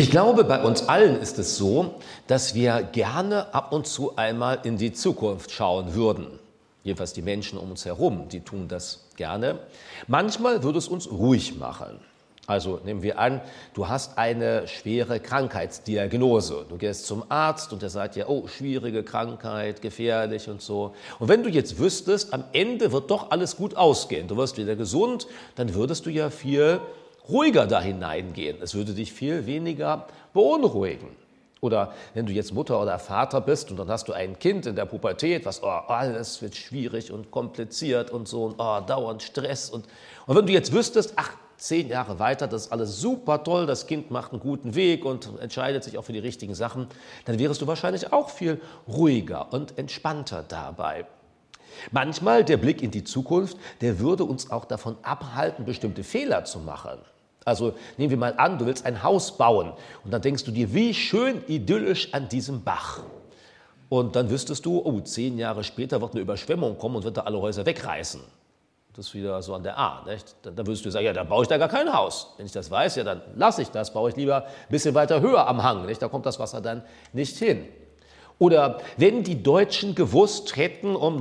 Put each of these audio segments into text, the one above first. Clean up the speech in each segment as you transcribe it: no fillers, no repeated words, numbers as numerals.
Ich glaube, bei uns allen ist es so, dass wir gerne ab und zu einmal in die Zukunft schauen würden. Jedenfalls die Menschen um uns herum, die tun das gerne. Manchmal würde es uns ruhig machen. Also nehmen wir an, du hast eine schwere Krankheitsdiagnose. Du gehst zum Arzt und der sagt dir, oh, schwierige Krankheit, gefährlich und so. Und wenn du jetzt wüsstest, am Ende wird doch alles gut ausgehen, du wirst wieder gesund, dann würdest du ja viel ruhiger da hineingehen. Es würde dich viel weniger beunruhigen. Oder wenn du jetzt Mutter oder Vater bist und dann hast du ein Kind in der Pubertät, was alles wird schwierig und kompliziert und so und dauernd Stress. Und wenn du jetzt wüsstest, 10 Jahre weiter, das ist alles super toll, das Kind macht einen guten Weg und entscheidet sich auch für die richtigen Sachen, dann wärst du wahrscheinlich auch viel ruhiger und entspannter dabei. Manchmal der Blick in die Zukunft, der würde uns auch davon abhalten, bestimmte Fehler zu machen. Also nehmen wir mal an, du willst ein Haus bauen und dann denkst du dir, wie schön idyllisch an diesem Bach. Und dann wüsstest du, 10 Jahre später wird eine Überschwemmung kommen und wird da alle Häuser wegreißen. Das ist wieder so an der A. Nicht? Dann würdest du sagen, ja, dann baue ich da gar kein Haus. Wenn ich das weiß, ja, dann lasse ich das, baue ich lieber ein bisschen weiter höher am Hang. Nicht? Da kommt das Wasser dann nicht hin. Oder wenn die Deutschen gewusst hätten um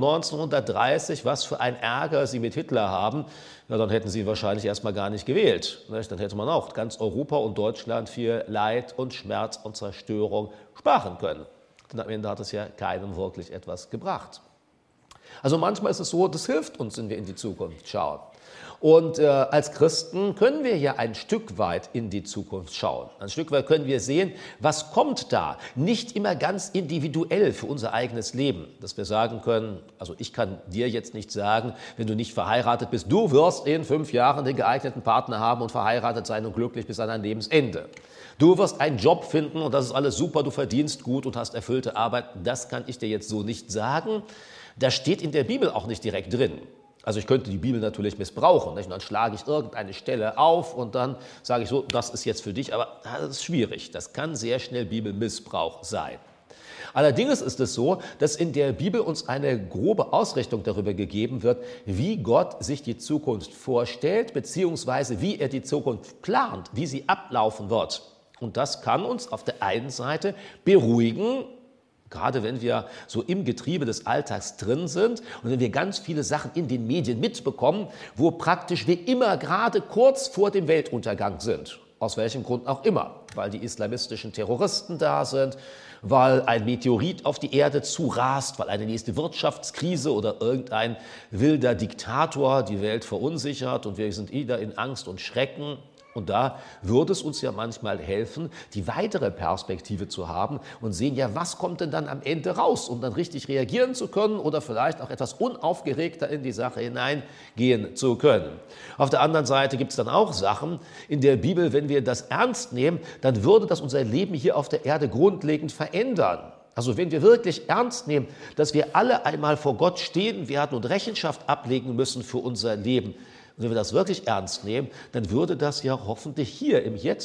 1930, was für ein Ärger sie mit Hitler haben, ja, dann hätten sie ihn wahrscheinlich erstmal gar nicht gewählt. Nicht? Dann hätte man auch ganz Europa und Deutschland viel Leid und Schmerz und Zerstörung sparen können. Denn am Ende hat es ja keinem wirklich etwas gebracht. Also manchmal ist es so, das hilft uns, wenn wir in die Zukunft schauen. Und als Christen können wir ja ein Stück weit in die Zukunft schauen. Ein Stück weit können wir sehen, was kommt da. Nicht immer ganz individuell für unser eigenes Leben. Dass wir sagen können, also ich kann dir jetzt nicht sagen, wenn du nicht verheiratet bist, du wirst in 5 Jahren den geeigneten Partner haben und verheiratet sein und glücklich bis an dein Lebensende. Du wirst einen Job finden und das ist alles super, du verdienst gut und hast erfüllte Arbeit. Das kann ich dir jetzt so nicht sagen. Das steht in der Bibel auch nicht direkt drin. Also ich könnte die Bibel natürlich missbrauchen. Nicht? Und dann schlage ich irgendeine Stelle auf und dann sage ich so, das ist jetzt für dich, aber das ist schwierig. Das kann sehr schnell Bibelmissbrauch sein. Allerdings ist es so, dass in der Bibel uns eine grobe Ausrichtung darüber gegeben wird, wie Gott sich die Zukunft vorstellt, beziehungsweise wie er die Zukunft plant, wie sie ablaufen wird. Und das kann uns auf der einen Seite beruhigen, gerade wenn wir so im Getriebe des Alltags drin sind und wenn wir ganz viele Sachen in den Medien mitbekommen, wo praktisch wir immer gerade kurz vor dem Weltuntergang sind. Aus welchem Grund auch immer. Weil die islamistischen Terroristen da sind, weil ein Meteorit auf die Erde zurast, weil eine nächste Wirtschaftskrise oder irgendein wilder Diktator die Welt verunsichert und wir sind wieder in Angst und Schrecken. Und da würde es uns ja manchmal helfen, die weitere Perspektive zu haben und sehen, ja, was kommt denn dann am Ende raus, um dann richtig reagieren zu können oder vielleicht auch etwas unaufgeregter in die Sache hineingehen zu können. Auf der anderen Seite gibt es dann auch Sachen in der Bibel, wenn wir das ernst nehmen, dann würde das unser Leben hier auf der Erde grundlegend verändern. Also wenn wir wirklich ernst nehmen, dass wir alle einmal vor Gott stehen werden und Rechenschaft ablegen müssen für unser Leben, und wenn wir das wirklich ernst nehmen, dann würde das ja hoffentlich hier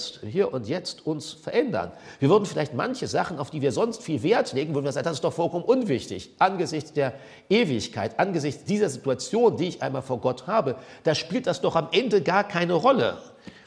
und jetzt uns verändern. Wir würden vielleicht manche Sachen, auf die wir sonst viel Wert legen, würden wir sagen, das ist doch vollkommen unwichtig. Angesichts der Ewigkeit, angesichts dieser Situation, die ich einmal vor Gott habe, da spielt das doch am Ende gar keine Rolle.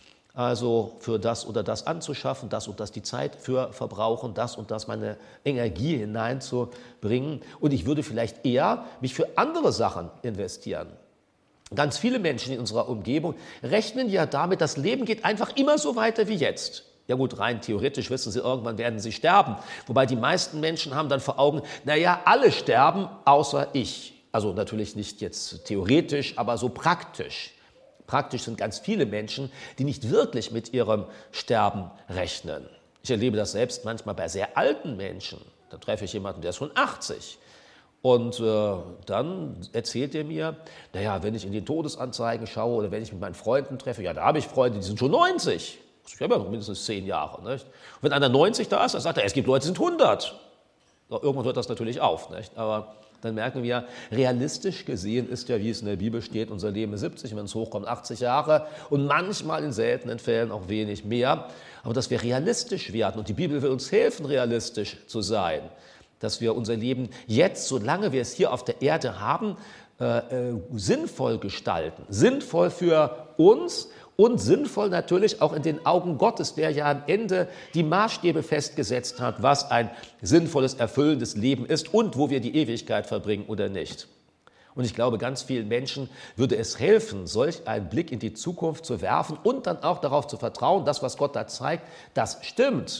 Also für das oder das anzuschaffen, das und das die Zeit für verbrauchen, das und das meine Energie hineinzubringen. Und ich würde vielleicht eher mich für andere Sachen investieren. Ganz viele Menschen in unserer Umgebung rechnen ja damit, das Leben geht einfach immer so weiter wie jetzt. Ja gut, rein theoretisch wissen sie, irgendwann werden sie sterben. Wobei die meisten Menschen haben dann vor Augen, naja, alle sterben, außer ich. Also natürlich nicht jetzt theoretisch, aber so praktisch. Praktisch sind ganz viele Menschen, die nicht wirklich mit ihrem Sterben rechnen. Ich erlebe das selbst manchmal bei sehr alten Menschen. Da treffe ich jemanden, der ist schon 80. Und dann erzählt er mir, naja, wenn ich in die Todesanzeigen schaue oder wenn ich mit meinen Freunden treffe, ja, da habe ich Freunde, die sind schon 90. Ich habe ja noch mindestens 10 Jahre. Nicht? Und wenn einer 90 da ist, dann sagt er, es gibt Leute, die sind 100. Ja, irgendwann hört das natürlich auf. Nicht? Aber dann merken wir, realistisch gesehen ist ja, wie es in der Bibel steht, unser Leben ist 70, wenn es hochkommt, 80 Jahre und manchmal in seltenen Fällen auch wenig mehr. Aber dass wir realistisch werden und die Bibel will uns helfen, realistisch zu sein. Dass wir unser Leben jetzt, solange wir es hier auf der Erde haben, sinnvoll gestalten. Sinnvoll für uns und sinnvoll natürlich auch in den Augen Gottes, der ja am Ende die Maßstäbe festgesetzt hat, was ein sinnvolles, erfüllendes Leben ist und wo wir die Ewigkeit verbringen oder nicht. Und ich glaube, ganz vielen Menschen würde es helfen, solch einen Blick in die Zukunft zu werfen und dann auch darauf zu vertrauen, dass, was Gott da zeigt, das stimmt.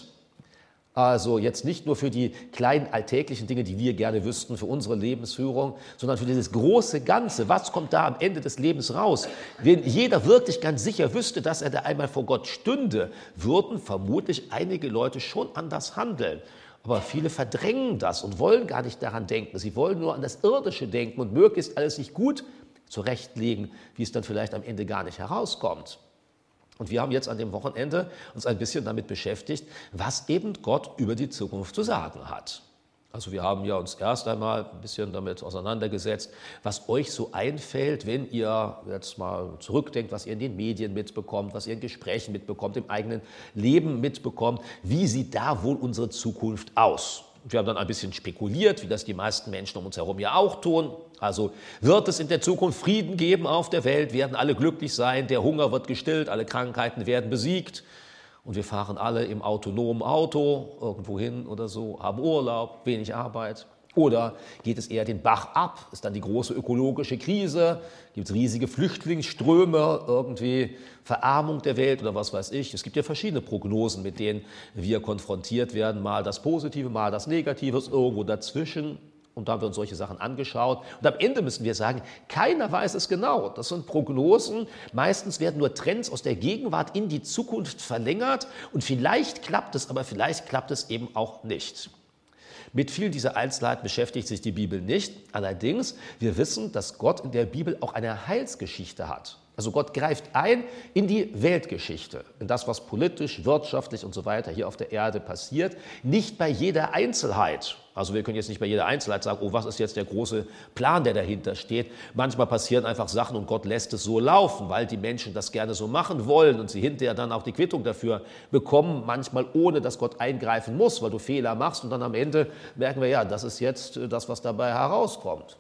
Also jetzt nicht nur für die kleinen alltäglichen Dinge, die wir gerne wüssten, für unsere Lebensführung, sondern für dieses große Ganze. Was kommt da am Ende des Lebens raus? Wenn jeder wirklich ganz sicher wüsste, dass er da einmal vor Gott stünde, würden vermutlich einige Leute schon anders handeln. Aber viele verdrängen das und wollen gar nicht daran denken. Sie wollen nur an das Irdische denken und möglichst alles sich gut zurechtlegen, wie es dann vielleicht am Ende gar nicht herauskommt. Und wir haben jetzt an dem Wochenende uns ein bisschen damit beschäftigt, was eben Gott über die Zukunft zu sagen hat. Also wir haben ja uns erst einmal ein bisschen damit auseinandergesetzt, was euch so einfällt, wenn ihr jetzt mal zurückdenkt, was ihr in den Medien mitbekommt, was ihr in Gesprächen mitbekommt, im eigenen Leben mitbekommt. Wie sieht da wohl unsere Zukunft aus? Wir haben dann ein bisschen spekuliert, wie das die meisten Menschen um uns herum ja auch tun. Also wird es in der Zukunft Frieden geben auf der Welt, werden alle glücklich sein, der Hunger wird gestillt, alle Krankheiten werden besiegt und wir fahren alle im autonomen Auto irgendwo hin oder so, haben Urlaub, wenig Arbeit. Oder geht es eher den Bach ab, ist dann die große ökologische Krise, gibt es riesige Flüchtlingsströme, irgendwie Verarmung der Welt oder was weiß ich. Es gibt ja verschiedene Prognosen, mit denen wir konfrontiert werden, mal das Positive, mal das Negative, irgendwo dazwischen. Und da haben wir uns solche Sachen angeschaut. Und am Ende müssen wir sagen, keiner weiß es genau. Das sind Prognosen. Meistens werden nur Trends aus der Gegenwart in die Zukunft verlängert. Und vielleicht klappt es, aber vielleicht klappt es eben auch nicht. Mit vielen dieser Einzelheiten beschäftigt sich die Bibel nicht. Allerdings, wir wissen, dass Gott in der Bibel auch eine Heilsgeschichte hat. Also Gott greift ein in die Weltgeschichte, in das, was politisch, wirtschaftlich und so weiter hier auf der Erde passiert. Nicht bei jeder Einzelheit. Also wir können jetzt nicht bei jeder Einzelheit sagen, oh, was ist jetzt der große Plan, der dahinter steht. Manchmal passieren einfach Sachen und Gott lässt es so laufen, weil die Menschen das gerne so machen wollen und sie hinterher dann auch die Quittung dafür bekommen, manchmal ohne, dass Gott eingreifen muss, weil du Fehler machst und dann am Ende merken wir, ja, das ist jetzt das, was dabei herauskommt.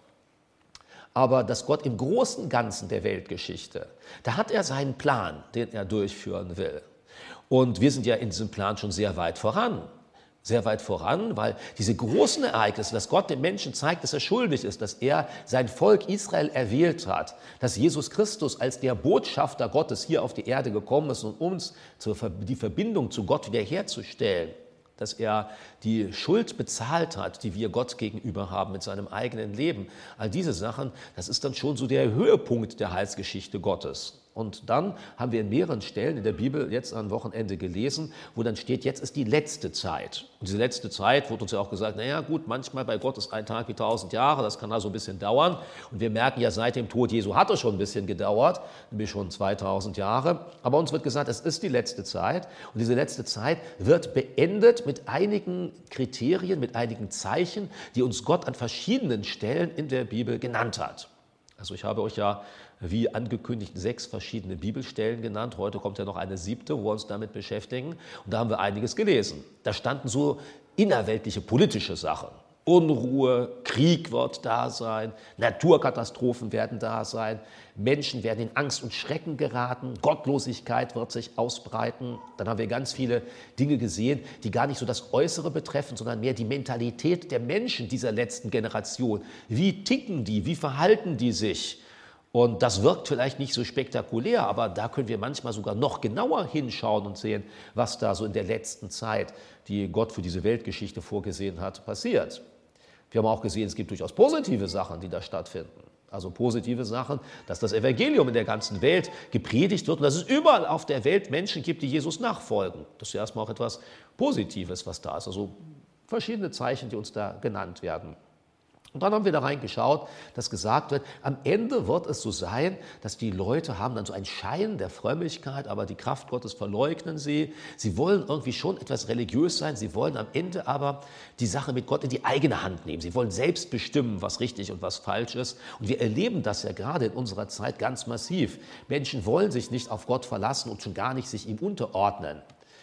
Aber dass Gott im großen Ganzen der Weltgeschichte, da hat er seinen Plan, den er durchführen will. Und wir sind ja in diesem Plan schon sehr weit voran. Sehr weit voran, weil diese großen Ereignisse, dass Gott dem Menschen zeigt, dass er schuldig ist, dass er sein Volk Israel erwählt hat, dass Jesus Christus als der Botschafter Gottes hier auf die Erde gekommen ist, um uns die Verbindung zu Gott wiederherzustellen, dass er die Schuld bezahlt hat, die wir Gott gegenüber haben mit seinem eigenen Leben. All diese Sachen, das ist dann schon so der Höhepunkt der Heilsgeschichte Gottes. Und dann haben wir in mehreren Stellen in der Bibel jetzt am Wochenende gelesen, wo dann steht, jetzt ist die letzte Zeit. Und diese letzte Zeit wurde uns ja auch gesagt, naja gut, manchmal bei Gott ist ein Tag wie 1000 Jahre, das kann also ein bisschen dauern. Und wir merken ja, seit dem Tod Jesu hat es schon ein bisschen gedauert, nämlich schon 2000 Jahre. Aber uns wird gesagt, es ist die letzte Zeit. Und diese letzte Zeit wird beendet mit einigen Kriterien, mit einigen Zeichen, die uns Gott an verschiedenen Stellen in der Bibel genannt hat. Also ich habe euch ja, wie angekündigt, 6 verschiedene Bibelstellen genannt. Heute kommt ja noch eine 7., wo wir uns damit beschäftigen. Und da haben wir einiges gelesen. Da standen so innerweltliche politische Sachen. Unruhe, Krieg wird da sein, Naturkatastrophen werden da sein, Menschen werden in Angst und Schrecken geraten, Gottlosigkeit wird sich ausbreiten. Dann haben wir ganz viele Dinge gesehen, die gar nicht so das Äußere betreffen, sondern mehr die Mentalität der Menschen dieser letzten Generation. Wie ticken die, wie verhalten die sich? Und das wirkt vielleicht nicht so spektakulär, aber da können wir manchmal sogar noch genauer hinschauen und sehen, was da so in der letzten Zeit, die Gott für diese Weltgeschichte vorgesehen hat, passiert. Wir haben auch gesehen, es gibt durchaus positive Sachen, die da stattfinden. Also positive Sachen, dass das Evangelium in der ganzen Welt gepredigt wird und dass es überall auf der Welt Menschen gibt, die Jesus nachfolgen. Das ist ja erstmal auch etwas Positives, was da ist. Also verschiedene Zeichen, die uns da genannt werden. Und dann haben wir da reingeschaut, dass gesagt wird, am Ende wird es so sein, dass die Leute haben dann so einen Schein der Frömmigkeit, aber die Kraft Gottes verleugnen sie. Sie wollen irgendwie schon etwas religiös sein, sie wollen am Ende aber die Sache mit Gott in die eigene Hand nehmen. Sie wollen selbst bestimmen, was richtig und was falsch ist. Und wir erleben das ja gerade in unserer Zeit ganz massiv. Menschen wollen sich nicht auf Gott verlassen und schon gar nicht sich ihm unterordnen.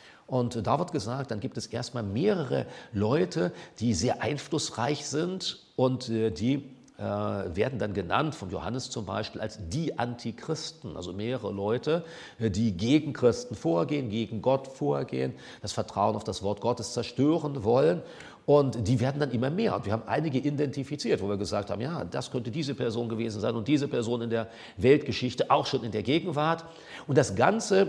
Und da wird gesagt, dann gibt es erstmal mehrere Leute, die sehr einflussreich sind und die werden dann genannt, von Johannes zum Beispiel, als die Antichristen, also mehrere Leute, die gegen Christen vorgehen, gegen Gott vorgehen, das Vertrauen auf das Wort Gottes zerstören wollen. Und die werden dann immer mehr. Und wir haben einige identifiziert, wo wir gesagt haben, ja, das könnte diese Person gewesen sein und diese Person in der Weltgeschichte, auch schon in der Gegenwart. Und das Ganze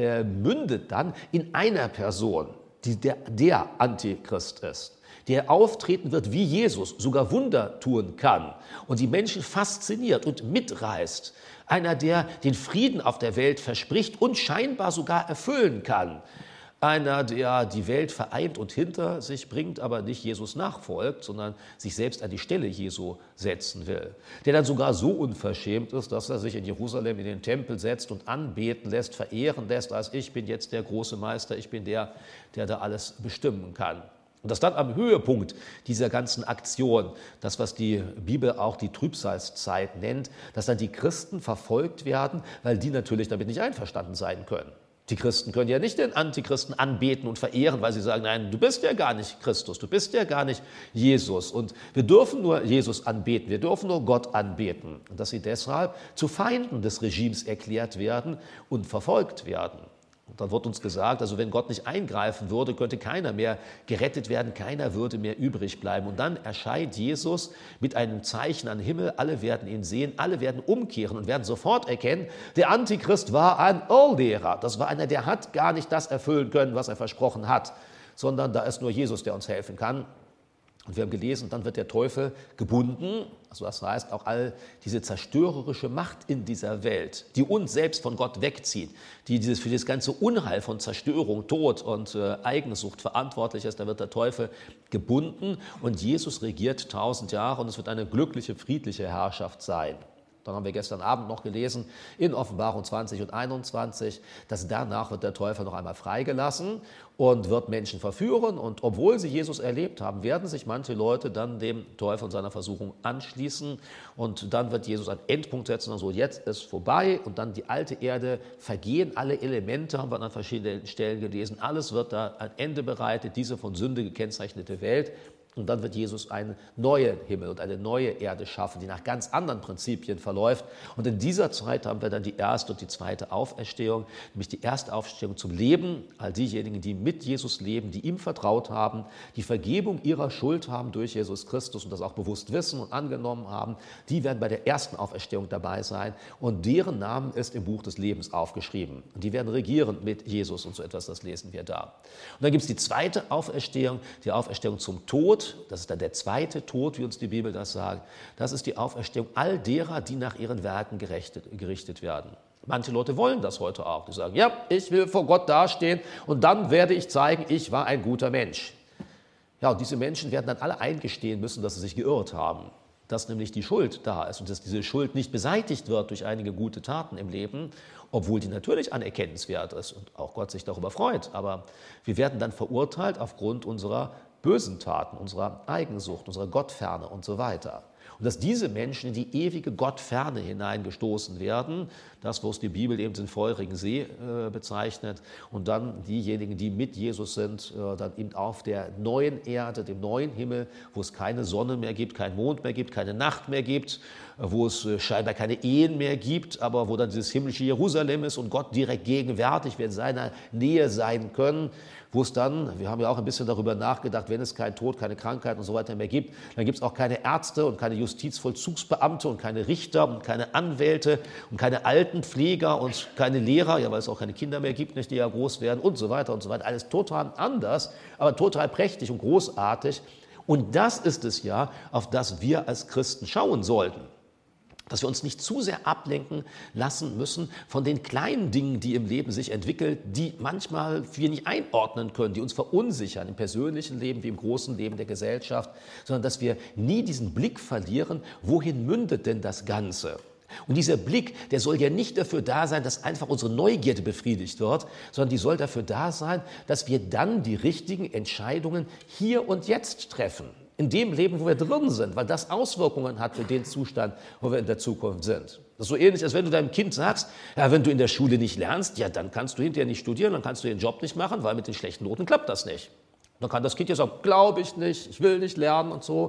mündet dann in einer Person, die der Antichrist ist, der auftreten wird wie Jesus, sogar Wunder tun kann und die Menschen fasziniert und mitreißt. Einer, der den Frieden auf der Welt verspricht und scheinbar sogar erfüllen kann. Einer, der die Welt vereint und hinter sich bringt, aber nicht Jesus nachfolgt, sondern sich selbst an die Stelle Jesu setzen will. Der dann sogar so unverschämt ist, dass er sich in Jerusalem in den Tempel setzt und anbeten lässt, verehren lässt, als ich bin jetzt der große Meister, ich bin der da alles bestimmen kann. Und das dann am Höhepunkt dieser ganzen Aktion, das, was die Bibel auch die Trübsalzeit nennt, dass dann die Christen verfolgt werden, weil die natürlich damit nicht einverstanden sein können. Die Christen können ja nicht den Antichristen anbeten und verehren, weil sie sagen, nein, du bist ja gar nicht Christus, du bist ja gar nicht Jesus. Und wir dürfen nur Jesus anbeten, wir dürfen nur Gott anbeten. Und dass sie deshalb zu Feinden des Regimes erklärt werden und verfolgt werden. Und dann wird uns gesagt, also wenn Gott nicht eingreifen würde, könnte keiner mehr gerettet werden, keiner würde mehr übrig bleiben. Und dann erscheint Jesus mit einem Zeichen am Himmel, alle werden ihn sehen, alle werden umkehren und werden sofort erkennen, der Antichrist war ein Irrlehrer. Das war einer, der hat gar nicht das erfüllen können, was er versprochen hat, sondern da ist nur Jesus, der uns helfen kann. Und wir haben gelesen, dann wird der Teufel gebunden, also das heißt auch all diese zerstörerische Macht in dieser Welt, die uns selbst von Gott wegzieht, die für das ganze Unheil von Zerstörung, Tod und Eigensucht verantwortlich ist, da wird der Teufel gebunden und Jesus regiert 1000 Jahre und es wird eine glückliche, friedliche Herrschaft sein. Dann haben wir gestern Abend noch gelesen in Offenbarung 20 und 21, dass danach wird der Teufel noch einmal freigelassen und wird Menschen verführen. Und obwohl sie Jesus erlebt haben, werden sich manche Leute dann dem Teufel und seiner Versuchung anschließen. Und dann wird Jesus einen Endpunkt setzen, also jetzt ist vorbei und dann die alte Erde vergehen, alle Elemente, haben wir an verschiedenen Stellen gelesen, alles wird da ein Ende bereitet, diese von Sünde gekennzeichnete Welt. Und dann wird Jesus einen neuen Himmel und eine neue Erde schaffen, die nach ganz anderen Prinzipien verläuft. Und in dieser Zeit haben wir dann die erste und die zweite Auferstehung, nämlich die erste Auferstehung zum Leben. All diejenigen, die mit Jesus leben, die ihm vertraut haben, die Vergebung ihrer Schuld haben durch Jesus Christus und das auch bewusst wissen und angenommen haben, die werden bei der ersten Auferstehung dabei sein. Und deren Namen ist im Buch des Lebens aufgeschrieben. Und die werden regieren mit Jesus und so etwas, das lesen wir da. Und dann gibt es die zweite Auferstehung, die Auferstehung zum Tod. Das ist dann der zweite Tod, wie uns die Bibel das sagt. Das ist die Auferstehung all derer, die nach ihren Werken gerichtet werden. Manche Leute wollen das heute auch. Die sagen, ja, ich will vor Gott dastehen und dann werde ich zeigen, ich war ein guter Mensch. Ja, und diese Menschen werden dann alle eingestehen müssen, dass sie sich geirrt haben. Dass nämlich die Schuld da ist und dass diese Schuld nicht beseitigt wird durch einige gute Taten im Leben, obwohl die natürlich anerkennenswert ist und auch Gott sich darüber freut. Aber wir werden dann verurteilt aufgrund unserer bösen Taten, unserer Eigensucht, unserer Gottferne und so weiter. Und dass diese Menschen in die ewige Gottferne hineingestoßen werden, das, was die Bibel eben den feurigen See bezeichnet, und dann diejenigen, die mit Jesus sind, dann eben auf der neuen Erde, dem neuen Himmel, wo es keine Sonne mehr gibt, keinen Mond mehr gibt, keine Nacht mehr gibt, wo es scheinbar keine Ehen mehr gibt, aber wo dann dieses himmlische Jerusalem ist und Gott direkt gegenwärtig, wir in seiner Nähe sein können, wo es dann, wir haben ja auch ein bisschen darüber nachgedacht, wenn es keinen Tod, keine Krankheit und so weiter mehr gibt, dann gibt es auch keine Ärzte und keine Justizvollzugsbeamte und keine Richter und keine Anwälte und keine Altenpfleger und keine Lehrer, ja, weil es auch keine Kinder mehr gibt, nicht, die ja groß werden und so weiter und so weiter. Alles total anders, aber total prächtig und großartig. Und das ist es ja, auf das wir als Christen schauen sollten. Dass wir uns nicht zu sehr ablenken lassen müssen von den kleinen Dingen, die im Leben sich entwickeln, die manchmal wir nicht einordnen können, die uns verunsichern, im persönlichen Leben wie im großen Leben der Gesellschaft, sondern dass wir nie diesen Blick verlieren, wohin mündet denn das Ganze? Und dieser Blick, der soll ja nicht dafür da sein, dass einfach unsere Neugierde befriedigt wird, sondern die soll dafür da sein, dass wir dann die richtigen Entscheidungen hier und jetzt treffen. In dem Leben, wo wir drin sind, weil das Auswirkungen hat für den Zustand, wo wir in der Zukunft sind. Das ist so ähnlich, als wenn du deinem Kind sagst, ja, wenn du in der Schule nicht lernst, ja, dann kannst du hinterher nicht studieren, dann kannst du den Job nicht machen, weil mit den schlechten Noten klappt das nicht. Dann kann das Kind ja sagen, glaube ich nicht, ich will nicht lernen und so.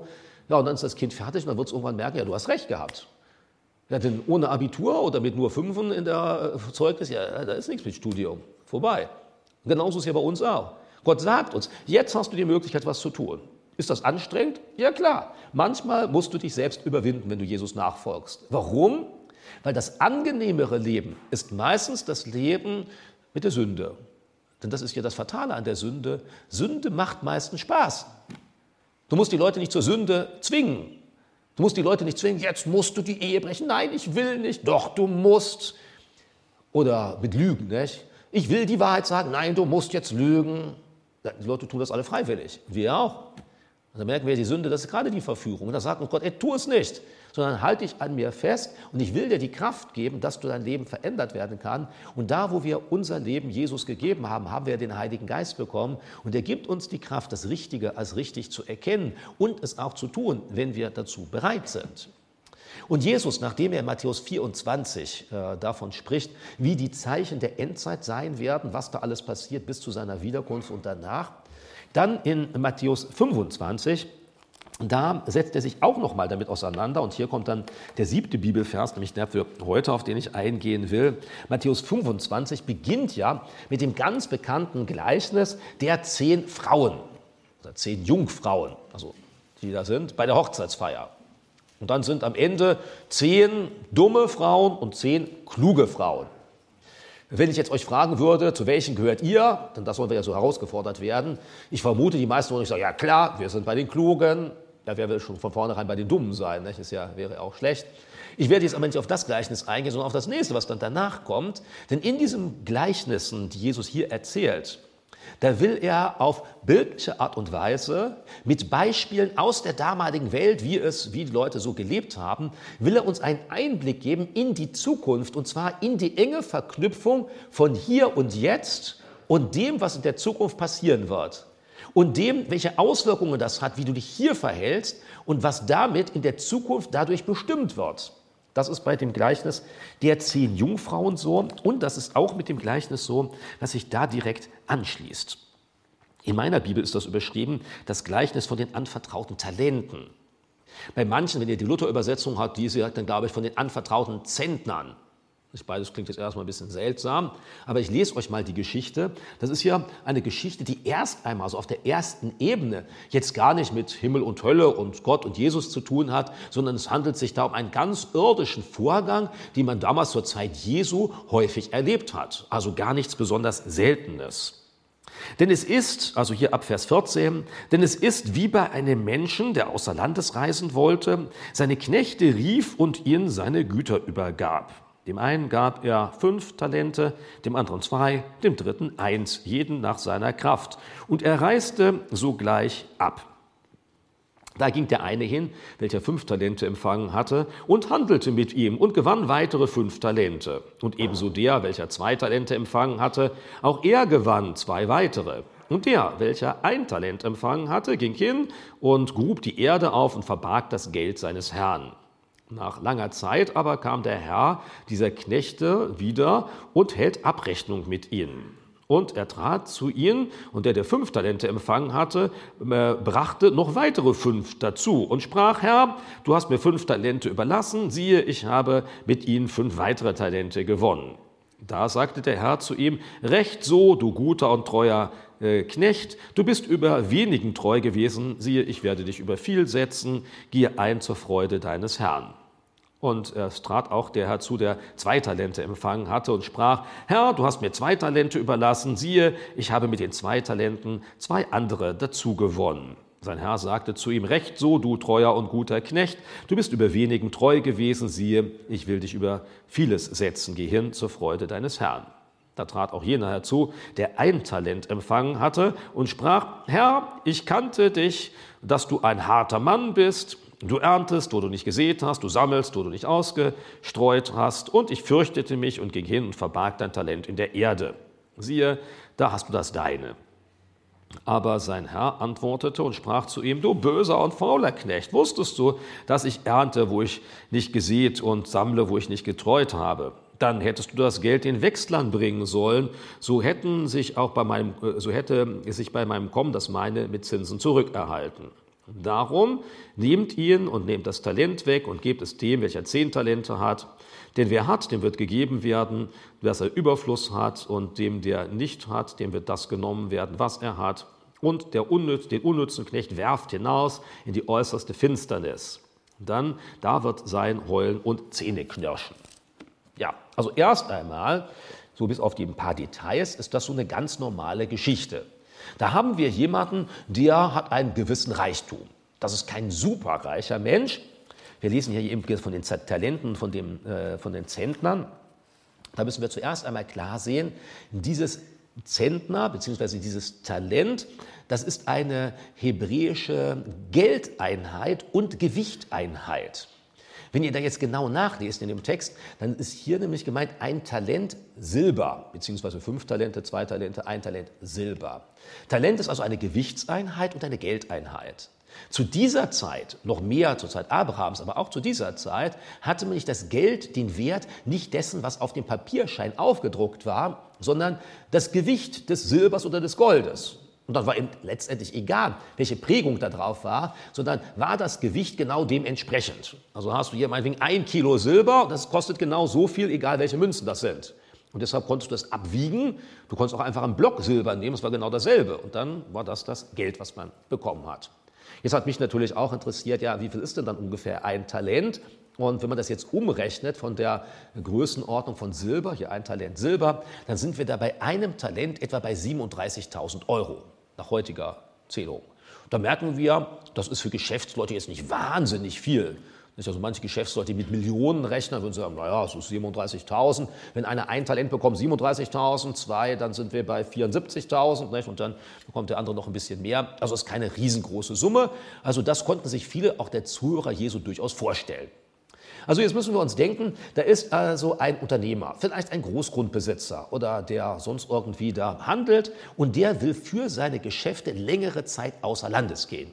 Ja, und dann ist das Kind fertig und dann wird es irgendwann merken, ja, du hast recht gehabt. Ja, denn ohne Abitur oder mit nur Fünfen in der Zeugnis, ja, da ist nichts mit Studium. Vorbei. Und genauso ist es ja bei uns auch. Gott sagt uns, jetzt hast du die Möglichkeit, was zu tun. Ist das anstrengend? Ja, klar. Manchmal musst du dich selbst überwinden, wenn du Jesus nachfolgst. Warum? Weil das angenehmere Leben ist meistens das Leben mit der Sünde. Denn das ist ja das Fatale an der Sünde. Sünde macht meistens Spaß. Du musst die Leute nicht zur Sünde zwingen. Du musst die Leute nicht zwingen, jetzt musst du die Ehe brechen. Nein, ich will nicht. Doch, du musst. Oder mit Lügen, nicht? Ich will die Wahrheit sagen. Nein, du musst jetzt lügen. Die Leute tun das alle freiwillig. Wir auch. Und dann merken wir, die Sünde, das ist gerade die Verführung. Und da sagt uns Gott, tu es nicht, sondern halte dich an mir fest und ich will dir die Kraft geben, dass du dein Leben verändert werden kann. Und da, wo wir unser Leben Jesus gegeben haben, haben wir den Heiligen Geist bekommen. Und er gibt uns die Kraft, das Richtige als richtig zu erkennen und es auch zu tun, wenn wir dazu bereit sind. Und Jesus, nachdem er in Matthäus 24 davon spricht, wie die Zeichen der Endzeit sein werden, was da alles passiert bis zu seiner Wiederkunft und danach, dann in Matthäus 25, da setzt er sich auch nochmal damit auseinander. Und hier kommt dann der 7. Bibelvers, nämlich der für heute, auf den ich eingehen will. Matthäus 25 beginnt ja mit dem ganz bekannten Gleichnis der 10 Frauen, oder 10 Jungfrauen, also die da sind, bei der Hochzeitsfeier. Und dann sind am Ende 10 dumme Frauen und 10 kluge Frauen. Wenn ich jetzt euch fragen würde, zu welchen gehört ihr, denn das sollen wir ja so herausgefordert werden, ich vermute, die meisten würden sagen, ja klar, wir sind bei den Klugen, ja, wer will schon von vornherein bei den Dummen sein, nicht? Das wäre auch schlecht. Ich werde jetzt aber nicht auf das Gleichnis eingehen, sondern auf das nächste, was dann danach kommt, denn in diesen Gleichnissen, die Jesus hier erzählt, da will er auf bildliche Art und Weise mit Beispielen aus der damaligen Welt, wie die Leute so gelebt haben, will er uns einen Einblick geben in die Zukunft und zwar in die enge Verknüpfung von hier und jetzt und dem, was in der Zukunft passieren wird und dem, welche Auswirkungen das hat, wie du dich hier verhältst und was damit in der Zukunft dadurch bestimmt wird. Das ist bei dem Gleichnis der 10 Jungfrauen so und das ist auch mit dem Gleichnis so, was sich da direkt anschließt. In meiner Bibel ist das überschrieben, das Gleichnis von den anvertrauten Talenten. Bei manchen, wenn ihr die Luther-Übersetzung habt, die sagt dann, glaube ich, von den anvertrauten Zentnern. Beides klingt jetzt erstmal ein bisschen seltsam, aber ich lese euch mal die Geschichte. Das ist ja eine Geschichte, die erst einmal, also auf der ersten Ebene, jetzt gar nicht mit Himmel und Hölle und Gott und Jesus zu tun hat, sondern es handelt sich da um einen ganz irdischen Vorgang, den man damals zur Zeit Jesu häufig erlebt hat. Also gar nichts besonders Seltenes. Denn es ist, also hier ab Vers 14, denn es ist wie bei einem Menschen, der außer Landes reisen wollte, seine Knechte rief und ihnen seine Güter übergab. Dem einen gab er 5 Talente, dem anderen 2, dem dritten 1, jeden nach seiner Kraft. Und er reiste sogleich ab. Da ging der eine hin, welcher 5 Talente empfangen hatte, und handelte mit ihm und gewann weitere 5 Talente. Und ebenso der, welcher 2 Talente empfangen hatte, auch er gewann 2 weitere. Und der, welcher 1 Talent empfangen hatte, ging hin und grub die Erde auf und verbarg das Geld seines Herrn. Nach langer Zeit aber kam der Herr dieser Knechte wieder und hält Abrechnung mit ihnen. Und er trat zu ihnen, und der 5 Talente empfangen hatte, brachte noch weitere 5 dazu und sprach, Herr, du hast mir 5 Talente überlassen, siehe, ich habe mit ihnen 5 weitere Talente gewonnen. Da sagte der Herr zu ihm, recht so, du guter und treuer Knecht, du bist über wenigen treu gewesen, siehe, ich werde dich über viel setzen, gehe ein zur Freude deines Herrn. Und es trat auch der Herr zu, der 2 Talente empfangen hatte und sprach, Herr, du hast mir 2 Talente überlassen, siehe, ich habe mit den 2 Talenten 2 andere dazu gewonnen. Sein Herr sagte zu ihm, recht so, du treuer und guter Knecht, du bist über wenigen treu gewesen, siehe, ich will dich über vieles setzen, geh hin zur Freude deines Herrn. Da trat auch jener herzu, der 1 Talent empfangen hatte und sprach, Herr, ich kannte dich, dass du ein harter Mann bist, du erntest, wo du nicht gesät hast, du sammelst, wo du nicht ausgestreut hast, und ich fürchtete mich und ging hin und verbarg dein Talent in der Erde. Siehe, da hast du das deine. Aber sein Herr antwortete und sprach zu ihm, du böser und fauler Knecht, wusstest du, dass ich ernte, wo ich nicht gesät und sammle, wo ich nicht getreut habe? Dann hättest du das Geld den Wechslern bringen sollen, so hätte sich bei meinem Kommen das meine mit Zinsen zurückerhalten. Darum nehmt ihn und nehmt das Talent weg und gebt es dem, welcher 10 Talente hat. Denn wer hat, dem wird gegeben werden, dass er Überfluss hat, und dem, der nicht hat, dem wird das genommen werden, was er hat. Und den unnützen Knecht werft hinaus in die äußerste Finsternis. Dann, da wird sein Heulen und Zähneknirschen. Ja, also erst einmal, so bis auf die ein paar Details, ist das so eine ganz normale Geschichte. Da haben wir jemanden, der hat einen gewissen Reichtum. Das ist kein superreicher Mensch. Wir lesen hier eben von den Talenten, von den Zentnern. Da müssen wir zuerst einmal klar sehen, dieses Zentner bzw. dieses Talent, das ist eine hebräische Geldeinheit und Gewichteinheit. Wenn ihr da jetzt genau nachlest in dem Text, dann ist hier nämlich gemeint 1 Talent Silber, beziehungsweise 5 Talente, 2 Talente, 1 Talent Silber. Talent ist also eine Gewichtseinheit und eine Geldeinheit. Zu dieser Zeit, noch mehr zur Zeit Abrahams, aber auch zu dieser Zeit, hatte nämlich das Geld den Wert nicht dessen, was auf dem Papierschein aufgedruckt war, sondern das Gewicht des Silbers oder des Goldes. Und dann war eben letztendlich egal, welche Prägung da drauf war, sondern war das Gewicht genau dementsprechend. Also hast du hier meinetwegen 1 Kilo Silber, das kostet genau so viel, egal welche Münzen das sind. Und deshalb konntest du das abwiegen. Du konntest auch einfach einen Block Silber nehmen, das war genau dasselbe. Und dann war das das Geld, was man bekommen hat. Jetzt hat mich natürlich auch interessiert, ja, wie viel ist denn dann ungefähr 1 Talent? Und wenn man das jetzt umrechnet von der Größenordnung von Silber, hier 1 Talent Silber, dann sind wir da bei einem Talent etwa bei 37.000 Euro nach heutiger Zählung. Da merken wir, das ist für Geschäftsleute jetzt nicht wahnsinnig viel. Also manche Geschäftsleute, die mit Millionen rechnen, würden sagen, naja, es ist 37.000. Wenn einer 1 Talent bekommt, 37.000, 2, dann sind wir bei 74.000, und dann bekommt der andere noch ein bisschen mehr. Also es ist keine riesengroße Summe. Also das konnten sich viele, auch der Zuhörer Jesu, durchaus vorstellen. Also jetzt müssen wir uns denken, da ist also ein Unternehmer, vielleicht ein Großgrundbesitzer oder der sonst irgendwie da handelt, und der will für seine Geschäfte längere Zeit außer Landes gehen.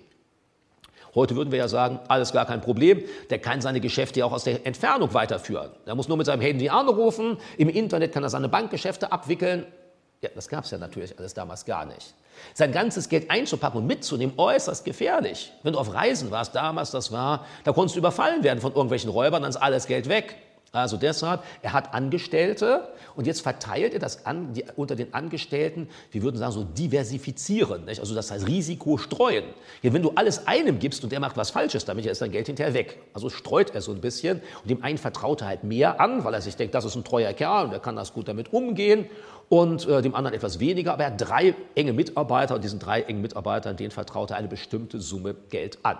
Heute würden wir ja sagen, alles gar kein Problem, der kann seine Geschäfte ja auch aus der Entfernung weiterführen. Er muss nur mit seinem Handy anrufen, im Internet kann er seine Bankgeschäfte abwickeln. Ja, das gab es ja natürlich alles damals gar nicht. Sein ganzes Geld einzupacken und mitzunehmen, äußerst gefährlich. Wenn du auf Reisen warst damals, da konntest du überfallen werden von irgendwelchen Räubern, dann ist alles Geld weg. Also deshalb, er hat Angestellte und jetzt verteilt er das unter den Angestellten, wir würden sagen, so diversifizieren, nicht? Also das heißt Risiko streuen. Ja, wenn du alles einem gibst und der macht was Falsches damit, ist dein Geld hinterher weg. Also streut er so ein bisschen und dem einen vertraut er halt mehr an, weil er sich denkt, das ist ein treuer Kerl und der kann das gut damit umgehen, und dem anderen etwas weniger, aber er hat 3 enge Mitarbeiter und diesen 3 engen Mitarbeitern, denen vertraut er eine bestimmte Summe Geld an.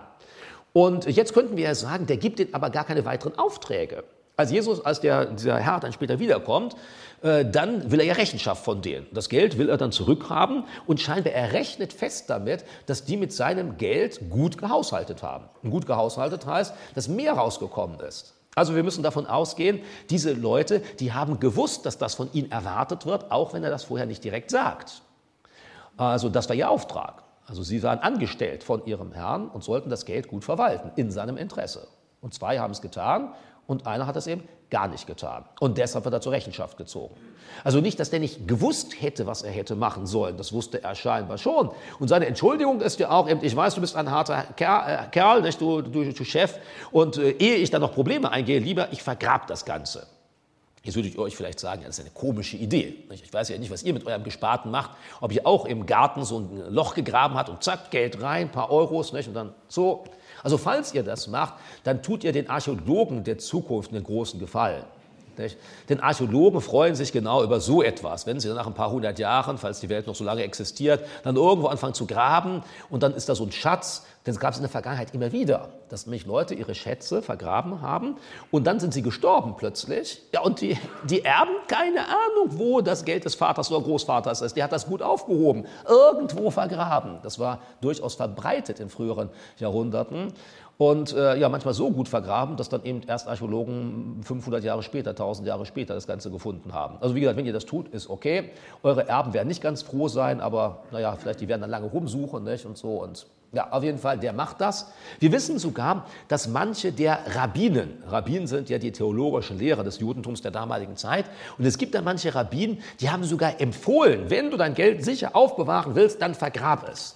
Und jetzt könnten wir ja sagen, der gibt denen aber gar keine weiteren Aufträge. Als dieser Herr dann später wiederkommt, dann will er ja Rechenschaft von denen. Das Geld will er dann zurückhaben und scheinbar er rechnet fest damit, dass die mit seinem Geld gut gehaushaltet haben. Und gut gehaushaltet heißt, dass mehr rausgekommen ist. Also wir müssen davon ausgehen, diese Leute, die haben gewusst, dass das von ihnen erwartet wird, auch wenn er das vorher nicht direkt sagt. Also das war ihr Auftrag. Also sie waren angestellt von ihrem Herrn und sollten das Geld gut verwalten, in seinem Interesse. Und 2 haben es getan. Und einer hat das eben gar nicht getan. Und deshalb wird er zur Rechenschaft gezogen. Also nicht, dass der nicht gewusst hätte, was er hätte machen sollen. Das wusste er scheinbar schon. Und seine Entschuldigung ist ja auch, ich weiß, du bist ein harter Kerl, nicht, du Chef. Und ehe ich da noch Probleme eingehe, lieber, ich vergrab das Ganze. Jetzt würde ich euch vielleicht sagen, ja, das ist eine komische Idee. Ich weiß ja nicht, was ihr mit eurem Gesparten macht, ob ihr auch im Garten so ein Loch gegraben habt und zack, Geld rein, ein paar Euros, nicht, und dann so. Also falls ihr das macht, dann tut ihr den Archäologen der Zukunft einen großen Gefallen. Nicht? Denn Archäologen freuen sich genau über so etwas, wenn sie dann nach ein paar 100 Jahren, falls die Welt noch so lange existiert, dann irgendwo anfangen zu graben und dann ist da so ein Schatz. Denn es gab es in der Vergangenheit immer wieder, dass nämlich Leute ihre Schätze vergraben haben und dann sind sie gestorben plötzlich. Ja, und die Erben, keine Ahnung, wo das Geld des Vaters oder Großvaters ist. Der hat das gut aufgehoben, irgendwo vergraben. Das war durchaus verbreitet in früheren Jahrhunderten. Und ja, manchmal so gut vergraben, dass dann eben erst Archäologen 500 Jahre später, 1000 Jahre später das Ganze gefunden haben. Also wie gesagt, wenn ihr das tut, ist okay. Eure Erben werden nicht ganz froh sein, aber naja, vielleicht die werden dann lange rumsuchen, nicht, und so. Und ja, auf jeden Fall, der macht das. Wir wissen sogar, dass manche der Rabbinen sind ja die theologischen Lehrer des Judentums der damaligen Zeit, und es gibt dann manche Rabbinen, die haben sogar empfohlen, wenn du dein Geld sicher aufbewahren willst, dann vergrab es.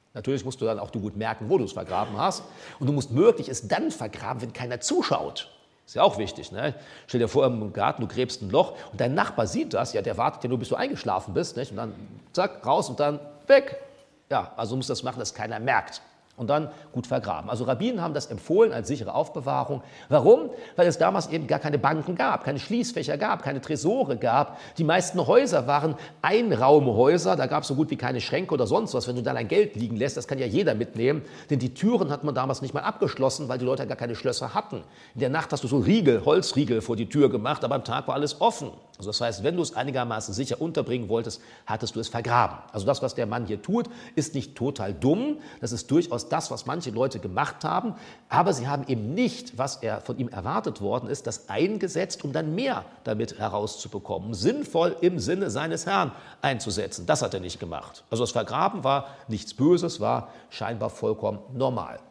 Natürlich musst du dann auch gut merken, wo du es vergraben hast. Und du musst möglichst es dann vergraben, wenn keiner zuschaut. Ist ja auch wichtig. Ne? Stell dir vor, im Garten, du gräbst ein Loch und dein Nachbar sieht das. Ja, der wartet ja nur, bis du eingeschlafen bist. Nicht? Und dann zack, raus und dann weg. Ja, also musst du das machen, dass keiner merkt. Und dann gut vergraben. Also Rabbinen haben das empfohlen als sichere Aufbewahrung. Warum? Weil es damals eben gar keine Banken gab, keine Schließfächer gab, keine Tresore gab. Die meisten Häuser waren Einraumhäuser, da gab es so gut wie keine Schränke oder sonst was. Wenn du dann ein Geld liegen lässt, das kann ja jeder mitnehmen. Denn die Türen hat man damals nicht mal abgeschlossen, weil die Leute gar keine Schlösser hatten. In der Nacht hast du so Riegel, Holzriegel vor die Tür gemacht, aber am Tag war alles offen. Also das heißt, wenn du es einigermaßen sicher unterbringen wolltest, hattest du es vergraben. Also das, was der Mann hier tut, ist nicht total dumm. Das ist durchaus das, was manche Leute gemacht haben. Aber sie haben eben nicht, was von ihm erwartet worden ist, das eingesetzt, um dann mehr damit herauszubekommen. Sinnvoll im Sinne seines Herrn einzusetzen. Das hat er nicht gemacht. Also das Vergraben war nichts Böses, war scheinbar vollkommen normal.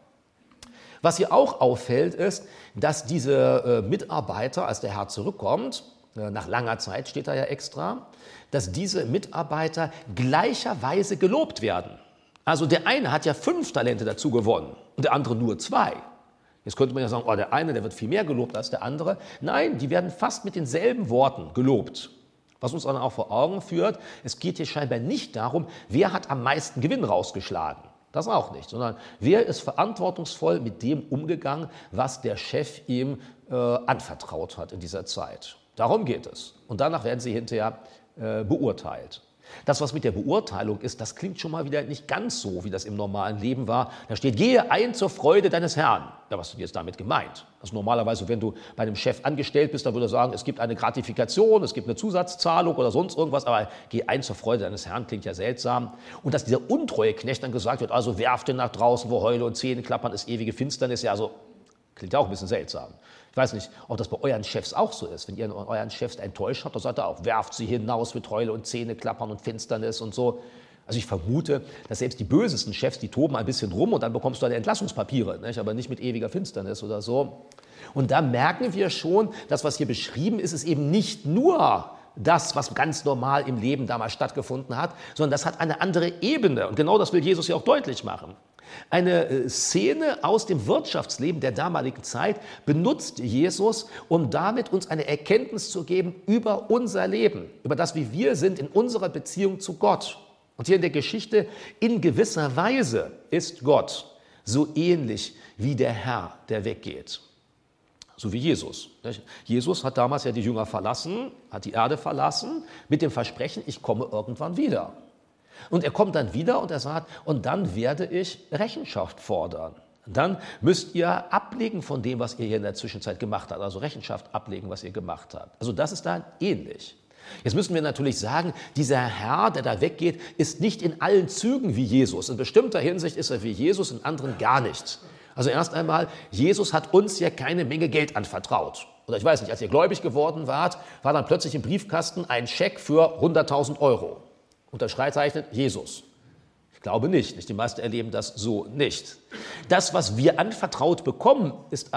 Was hier auch auffällt, ist, dass diese Mitarbeiter, als der Herr zurückkommt, nach langer Zeit steht da ja extra, dass diese Mitarbeiter gleicherweise gelobt werden. Also der eine hat ja 5 Talente dazu gewonnen und der andere nur 2. Jetzt könnte man ja sagen, oh, der eine, der wird viel mehr gelobt als der andere. Nein, die werden fast mit denselben Worten gelobt. Was uns dann auch vor Augen führt, es geht hier scheinbar nicht darum, wer hat am meisten Gewinn rausgeschlagen. Das auch nicht, sondern wer ist verantwortungsvoll mit dem umgegangen, was der Chef ihm anvertraut hat in dieser Zeit. Darum geht es. Und danach werden sie hinterher beurteilt. Das, was mit der Beurteilung ist, das klingt schon mal wieder nicht ganz so, wie das im normalen Leben war. Da steht, gehe ein zur Freude deines Herrn. Ja, was ist jetzt damit gemeint? Also normalerweise, wenn du bei einem Chef angestellt bist, dann würde er sagen, es gibt eine Gratifikation, es gibt eine Zusatzzahlung oder sonst irgendwas, aber geh ein zur Freude deines Herrn, klingt ja seltsam. Und dass dieser untreue Knecht dann gesagt wird, also werft ihn nach draußen, wo Heule und Zähne klappern, ist ewige Finsternis, ja, also klingt ja auch ein bisschen seltsam. Ich weiß nicht, ob das bei euren Chefs auch so ist. Wenn ihr euren Chefs enttäuscht habt, dann sagt er auch, werft sie hinaus mit Heule und Zähne klappern und Finsternis und so. Also ich vermute, dass selbst die bösesten Chefs, die toben ein bisschen rum und dann bekommst du eine Entlassungspapiere, nicht? Aber nicht mit ewiger Finsternis oder so. Und da merken wir schon, das, was hier beschrieben ist, ist eben nicht nur das, was ganz normal im Leben damals stattgefunden hat, sondern das hat eine andere Ebene. Und genau das will Jesus ja auch deutlich machen. Eine Szene aus dem Wirtschaftsleben der damaligen Zeit benutzt Jesus, um damit uns eine Erkenntnis zu geben über unser Leben, über das, wie wir sind in unserer Beziehung zu Gott. Und hier in der Geschichte, in gewisser Weise ist Gott so ähnlich wie der Herr, der weggeht. So wie Jesus. Jesus hat damals ja die Jünger verlassen, hat die Erde verlassen, mit dem Versprechen, ich komme irgendwann wieder. Und er kommt dann wieder und er sagt, und dann werde ich Rechenschaft fordern. Dann müsst ihr ablegen von dem, was ihr hier in der Zwischenzeit gemacht habt, also Rechenschaft ablegen, was ihr gemacht habt. Also das ist dann ähnlich. Jetzt müssen wir natürlich sagen, dieser Herr, der da weggeht, ist nicht in allen Zügen wie Jesus. In bestimmter Hinsicht ist er wie Jesus, in anderen gar nicht. Also erst einmal, Jesus hat uns ja keine Menge Geld anvertraut. Oder ich weiß nicht, als ihr gläubig geworden wart, war dann plötzlich im Briefkasten ein Scheck für 100.000 €. Unterzeichnet Jesus. Ich glaube nicht. Die meisten erleben das so nicht. Das, was wir anvertraut bekommen, ist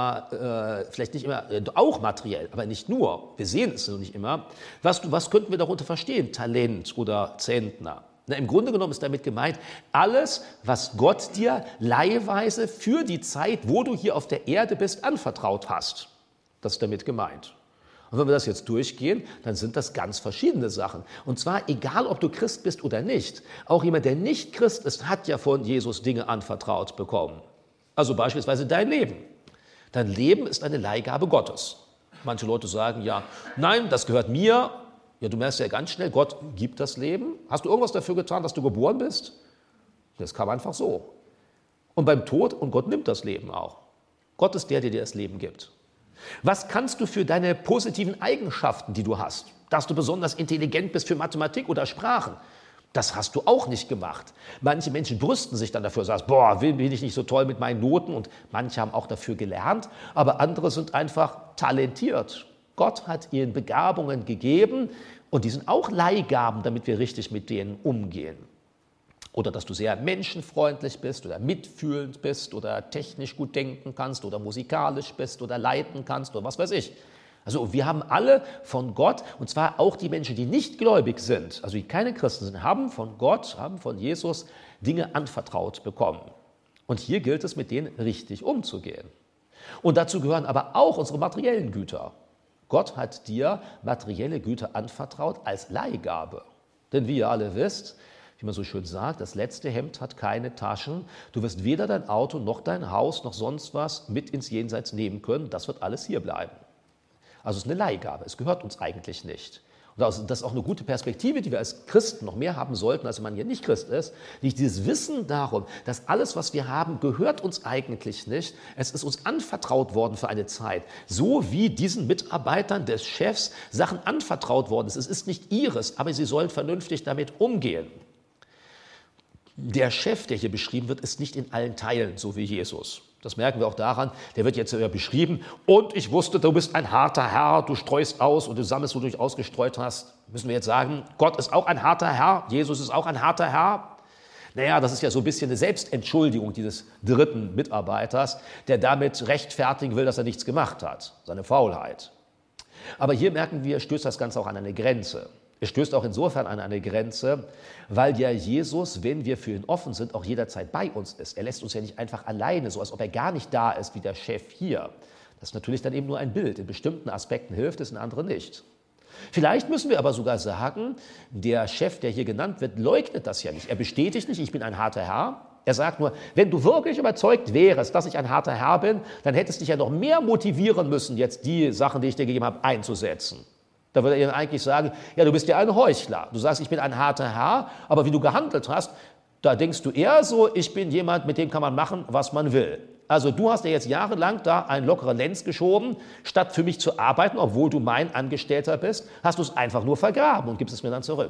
aber vielleicht nicht immer, auch materiell, aber nicht nur. Wir sehen es noch nicht immer. Was könnten wir darunter verstehen? Talent oder Zentner. Na, im Grunde genommen ist damit gemeint, alles, was Gott dir leihweise für die Zeit, wo du hier auf der Erde bist, anvertraut hast. Das ist damit gemeint. Und wenn wir das jetzt durchgehen, dann sind das ganz verschiedene Sachen. Und zwar egal, ob du Christ bist oder nicht. Auch jemand, der nicht Christ ist, hat ja von Jesus Dinge anvertraut bekommen. Also beispielsweise dein Leben. Dein Leben ist eine Leihgabe Gottes. Manche Leute sagen, ja, nein, das gehört mir. Ja, du merkst ja ganz schnell, Gott gibt das Leben. Hast du irgendwas dafür getan, dass du geboren bist? Das kam einfach so. Und beim Tod, und Gott nimmt das Leben auch. Gott ist der, der dir das Leben gibt. Was kannst du für deine positiven Eigenschaften, die du hast? Dass du besonders intelligent bist für Mathematik oder Sprachen. Das hast du auch nicht gemacht. Manche Menschen brüsten sich dann dafür, sagen, boah, bin ich nicht so toll mit meinen Noten. Und manche haben auch dafür gelernt, aber andere sind einfach talentiert. Gott hat ihnen Begabungen gegeben und die sind auch Leihgaben, damit wir richtig mit denen umgehen. Oder dass du sehr menschenfreundlich bist oder mitfühlend bist oder technisch gut denken kannst oder musikalisch bist oder leiten kannst oder was weiß ich. Also wir haben alle von Gott, und zwar auch die Menschen, die nicht gläubig sind, also die keine Christen sind, haben von Gott, haben von Jesus Dinge anvertraut bekommen. Und hier gilt es, mit denen richtig umzugehen. Und dazu gehören aber auch unsere materiellen Güter. Gott hat dir materielle Güter anvertraut als Leihgabe. Denn wie ihr alle wisst, wie man so schön sagt, das letzte Hemd hat keine Taschen. Du wirst weder dein Auto noch dein Haus noch sonst was mit ins Jenseits nehmen können. Das wird alles hier bleiben. Also es ist eine Leihgabe, es gehört uns eigentlich nicht. Und das ist auch eine gute Perspektive, die wir als Christen noch mehr haben sollten, als wenn man hier nicht Christ ist. Nicht dieses Wissen darum, dass alles, was wir haben, gehört uns eigentlich nicht. Es ist uns anvertraut worden für eine Zeit. So wie diesen Mitarbeitern des Chefs Sachen anvertraut worden ist. Es ist nicht ihres, aber sie sollen vernünftig damit umgehen. Der Chef, der hier beschrieben wird, ist nicht in allen Teilen so wie Jesus. Das merken wir auch daran, der wird jetzt beschrieben. Und ich wusste, du bist ein harter Herr, du streust aus und du sammelst, wo du dich ausgestreut hast. Müssen wir jetzt sagen, Gott ist auch ein harter Herr, Jesus ist auch ein harter Herr. Naja, das ist ja so ein bisschen eine Selbstentschuldigung dieses dritten Mitarbeiters, der damit rechtfertigen will, dass er nichts gemacht hat, seine Faulheit. Aber hier merken wir, stößt das Ganze auch an eine Grenze. Es stößt auch insofern an eine Grenze, weil ja Jesus, wenn wir für ihn offen sind, auch jederzeit bei uns ist. Er lässt uns ja nicht einfach alleine, so als ob er gar nicht da ist, wie der Chef hier. Das ist natürlich dann eben nur ein Bild. In bestimmten Aspekten hilft es, in anderen nicht. Vielleicht müssen wir aber sogar sagen, der Chef, der hier genannt wird, leugnet das ja nicht. Er bestätigt nicht, ich bin ein harter Herr. Er sagt nur, wenn du wirklich überzeugt wärst, dass ich ein harter Herr bin, dann hättest du dich ja noch mehr motivieren müssen, jetzt die Sachen, die ich dir gegeben habe, einzusetzen. Da würde er ihnen eigentlich sagen, ja, du bist ja ein Heuchler. Du sagst, ich bin ein harter Herr, aber wie du gehandelt hast, da denkst du eher so, ich bin jemand, mit dem kann man machen, was man will. Also du hast ja jetzt jahrelang da einen lockeren Lenz geschoben, statt für mich zu arbeiten, obwohl du mein Angestellter bist, hast du es einfach nur vergraben und gibst es mir dann zurück.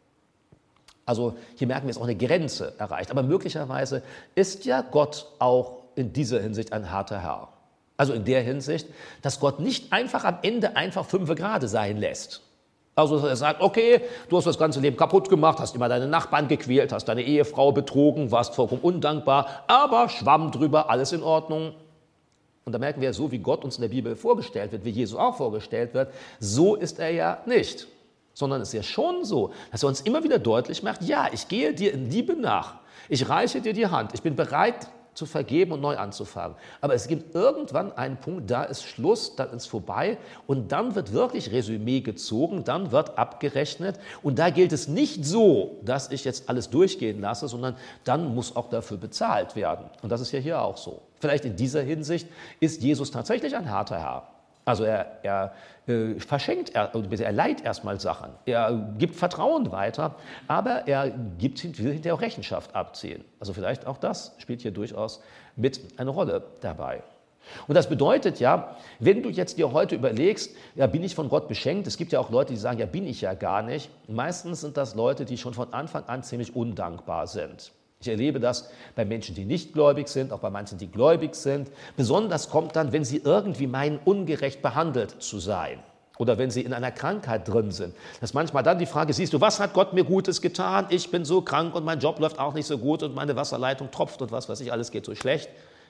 Also hier merken wir, es ist auch eine Grenze erreicht. Aber möglicherweise ist ja Gott auch in dieser Hinsicht ein harter Herr. Also in der Hinsicht, dass Gott nicht einfach am Ende einfach 5 Grade sein lässt. Also dass er sagt, okay, du hast das ganze Leben kaputt gemacht, hast immer deine Nachbarn gequält, hast deine Ehefrau betrogen, warst vollkommen undankbar, aber schwamm drüber, alles in Ordnung. Und da merken wir, so wie Gott uns in der Bibel vorgestellt wird, wie Jesus auch vorgestellt wird, so ist er ja nicht. Sondern es ist ja schon so, dass er uns immer wieder deutlich macht, ja, ich gehe dir in Liebe nach, ich reiche dir die Hand, ich bin bereit, zu vergeben und neu anzufangen. Aber es gibt irgendwann einen Punkt, da ist Schluss, dann ist vorbei und dann wird wirklich Resümee gezogen, dann wird abgerechnet und da gilt es nicht so, dass ich jetzt alles durchgehen lasse, sondern dann muss auch dafür bezahlt werden. Und das ist ja hier auch so. Vielleicht in dieser Hinsicht ist Jesus tatsächlich ein harter Herr. Also er verschenkt, er leiht erstmal Sachen, er gibt Vertrauen weiter, aber er will hinterher auch Rechenschaft abziehen. Also vielleicht auch das spielt hier durchaus mit eine Rolle dabei. Und das bedeutet ja, wenn du jetzt dir heute überlegst, ja, bin ich von Gott beschenkt? Es gibt ja auch Leute, die sagen, ja, bin ich ja gar nicht. Meistens sind das Leute, die schon von Anfang an ziemlich undankbar sind. Ich erlebe das bei Menschen, die nicht gläubig sind, auch bei manchen, die gläubig sind. Besonders kommt dann, wenn sie irgendwie meinen, ungerecht behandelt zu sein oder wenn sie in einer Krankheit drin sind. Das ist manchmal dann die Frage, siehst du, was hat Gott mir Gutes getan? Ich bin so krank und mein Job läuft auch nicht so gut und meine Wasserleitung tropft und was weiß ich, alles geht so schlecht.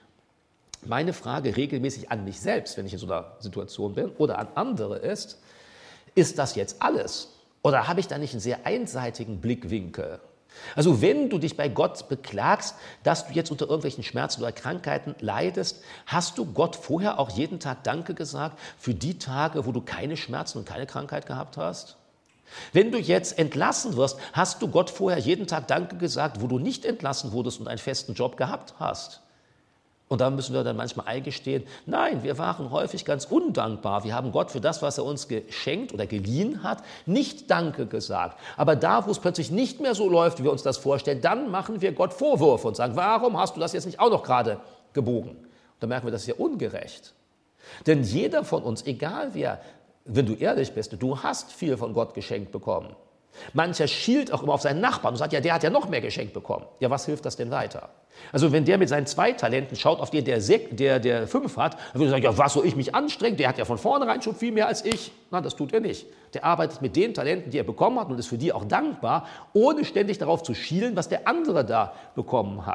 Meine Frage regelmäßig an mich selbst, wenn ich in so einer Situation bin oder an andere ist das jetzt alles? Oder habe ich da nicht einen sehr einseitigen Blickwinkel? Also wenn du dich bei Gott beklagst, dass du jetzt unter irgendwelchen Schmerzen oder Krankheiten leidest, hast du Gott vorher auch jeden Tag Danke gesagt für die Tage, wo du keine Schmerzen und keine Krankheit gehabt hast? Wenn du jetzt entlassen wirst, hast du Gott vorher jeden Tag Danke gesagt, wo du nicht entlassen wurdest und einen festen Job gehabt hast? Und da müssen wir dann manchmal eingestehen, nein, wir waren häufig ganz undankbar. Wir haben Gott für das, was er uns geschenkt oder geliehen hat, nicht Danke gesagt. Aber da, wo es plötzlich nicht mehr so läuft, wie wir uns das vorstellen, dann machen wir Gott Vorwürfe und sagen, warum hast du das jetzt nicht auch noch gerade gebogen? Und da merken wir, das ist ja ungerecht. Denn jeder von uns, egal wer, wenn du ehrlich bist, du hast viel von Gott geschenkt bekommen. Mancher schielt auch immer auf seinen Nachbarn und sagt, ja, der hat ja noch mehr geschenkt bekommen. Ja, was hilft das denn weiter? Also wenn der mit seinen 2 Talenten schaut auf den, der 5 hat, dann würde er sagen, ja, was soll ich mich anstrengen? Der hat ja von vornherein schon viel mehr als ich. Nein, das tut er nicht. Der arbeitet mit den Talenten, die er bekommen hat und ist für die auch dankbar, ohne ständig darauf zu schielen, was der andere da bekommen hat.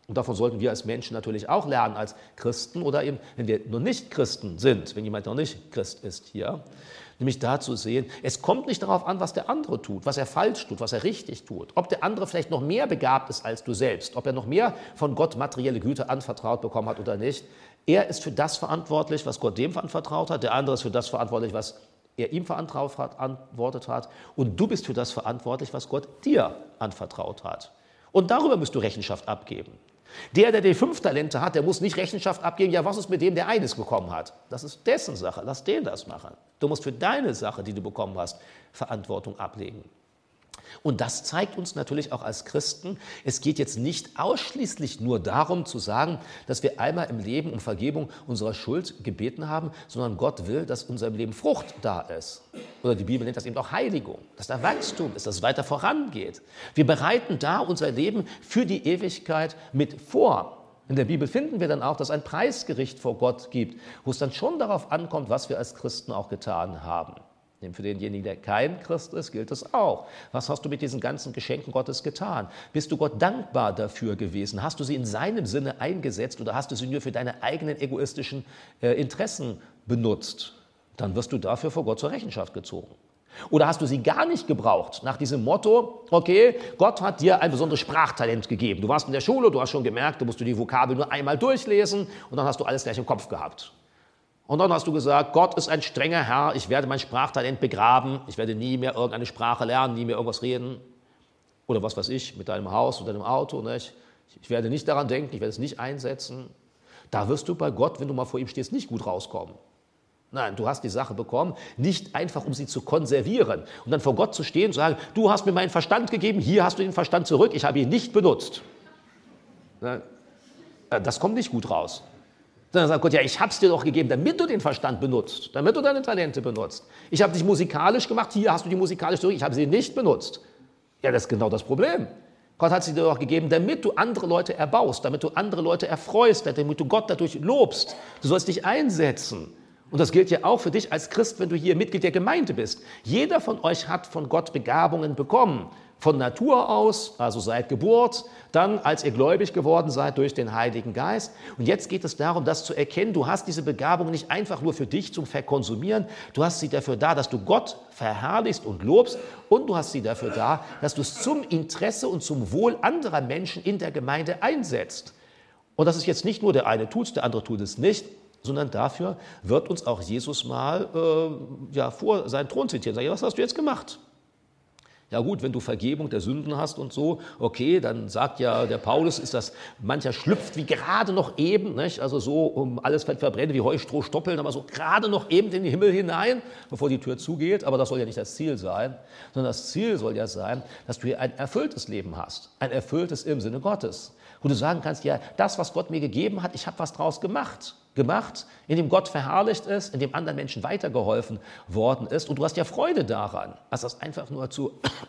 Und davon sollten wir als Menschen natürlich auch lernen, als Christen oder eben, wenn wir noch nicht Christen sind, wenn jemand noch nicht Christ ist hier, nämlich da zu sehen, es kommt nicht darauf an, was der andere tut, was er falsch tut, was er richtig tut, ob der andere vielleicht noch mehr begabt ist als du selbst, ob er noch mehr von Gott materielle Güter anvertraut bekommen hat oder nicht. Er ist für das verantwortlich, was Gott dem anvertraut hat, der andere ist für das verantwortlich, was er ihm verantwortet hat, und du bist für das verantwortlich, was Gott dir anvertraut hat. Und darüber musst du Rechenschaft abgeben. Der die 5 Talente hat, der muss nicht Rechenschaft abgeben, ja, was ist mit dem, der eines bekommen hat? Das ist dessen Sache, lass den das machen. Du musst für deine Sache, die du bekommen hast, Verantwortung ablegen. Und das zeigt uns natürlich auch als Christen, es geht jetzt nicht ausschließlich nur darum zu sagen, dass wir einmal im Leben um Vergebung unserer Schuld gebeten haben, sondern Gott will, dass in unserem Leben Frucht da ist. Oder die Bibel nennt das eben auch Heiligung, dass da Wachstum ist, dass es weiter vorangeht. Wir bereiten da unser Leben für die Ewigkeit mit vor. In der Bibel finden wir dann auch, dass es ein Preisgericht vor Gott gibt, wo es dann schon darauf ankommt, was wir als Christen auch getan haben. Für denjenigen, der kein Christ ist, gilt es auch. Was hast du mit diesen ganzen Geschenken Gottes getan? Bist du Gott dankbar dafür gewesen? Hast du sie in seinem Sinne eingesetzt oder hast du sie nur für deine eigenen egoistischen Interessen benutzt? Dann wirst du dafür vor Gott zur Rechenschaft gezogen. Oder hast du sie gar nicht gebraucht, nach diesem Motto, okay, Gott hat dir ein besonderes Sprachtalent gegeben. Du warst in der Schule, du hast schon gemerkt, du musst die Vokabel nur einmal durchlesen und dann hast du alles gleich im Kopf gehabt. Und dann hast du gesagt, Gott ist ein strenger Herr, ich werde mein Sprachtalent begraben, ich werde nie mehr irgendeine Sprache lernen, nie mehr irgendwas reden. Oder was weiß ich, mit deinem Haus oder deinem Auto. Nicht? Ich werde nicht daran denken, ich werde es nicht einsetzen. Da wirst du bei Gott, wenn du mal vor ihm stehst, nicht gut rauskommen. Nein, du hast die Sache bekommen, nicht einfach, um sie zu konservieren und dann vor Gott zu stehen und zu sagen, du hast mir meinen Verstand gegeben, hier hast du den Verstand zurück, ich habe ihn nicht benutzt. Das kommt nicht gut raus. Dann sagt Gott, ja, ich habe es dir doch gegeben, damit du den Verstand benutzt, damit du deine Talente benutzt. Ich habe dich musikalisch gemacht, hier hast du die musikalisch zurück, ich habe sie nicht benutzt. Ja, das ist genau das Problem. Gott hat sie dir doch gegeben, damit du andere Leute erbaust, damit du andere Leute erfreust, damit du Gott dadurch lobst. Du sollst dich einsetzen. Und das gilt ja auch für dich als Christ, wenn du hier Mitglied der Gemeinde bist. Jeder von euch hat von Gott Begabungen bekommen. Von Natur aus, also seit Geburt, dann als ihr gläubig geworden seid durch den Heiligen Geist. Und jetzt geht es darum, das zu erkennen, du hast diese Begabung nicht einfach nur für dich zum Verkonsumieren, du hast sie dafür da, dass du Gott verherrlichst und lobst, und du hast sie dafür da, dass du es zum Interesse und zum Wohl anderer Menschen in der Gemeinde einsetzt. Und das ist jetzt nicht nur der eine tut es, der andere tut es nicht, sondern dafür wird uns auch Jesus mal vor seinen Thron zitieren. Sagen, ja, was hast du jetzt gemacht? Ja gut, wenn du Vergebung der Sünden hast und so, okay, dann sagt ja der Paulus, ist das, mancher schlüpft wie gerade noch eben, nicht? Also so um alles verbrennen wie Heu, Stroh, Stoppeln, aber so gerade noch eben in den Himmel hinein, bevor die Tür zugeht. Aber das soll ja nicht das Ziel sein, sondern das Ziel soll ja sein, dass du hier ein erfülltes Leben hast, ein erfülltes im Sinne Gottes. Wo du sagen kannst, ja, das, was Gott mir gegeben hat, ich habe was draus gemacht, in dem Gott verherrlicht ist, in dem anderen Menschen weitergeholfen worden ist. Und du hast ja Freude daran, als das einfach nur zu